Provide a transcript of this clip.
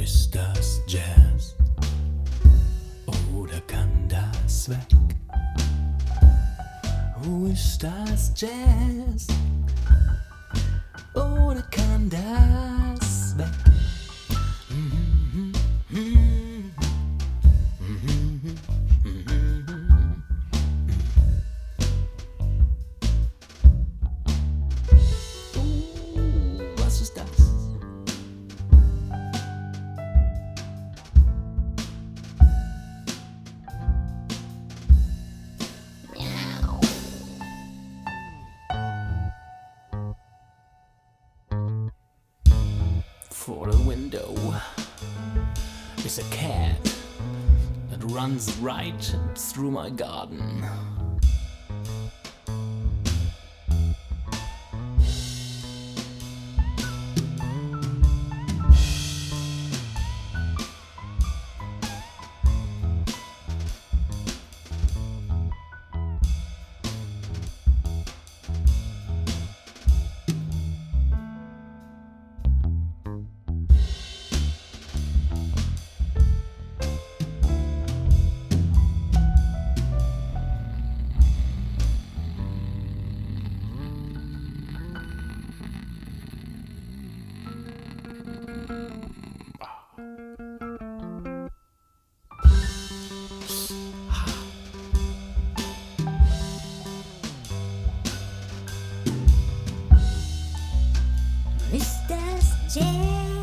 Ist das Jazz oder kann das weg? Ist das Jazz oder kann das weg? Was ist das? For the window is a cat that runs right through my garden. Ist das Jazz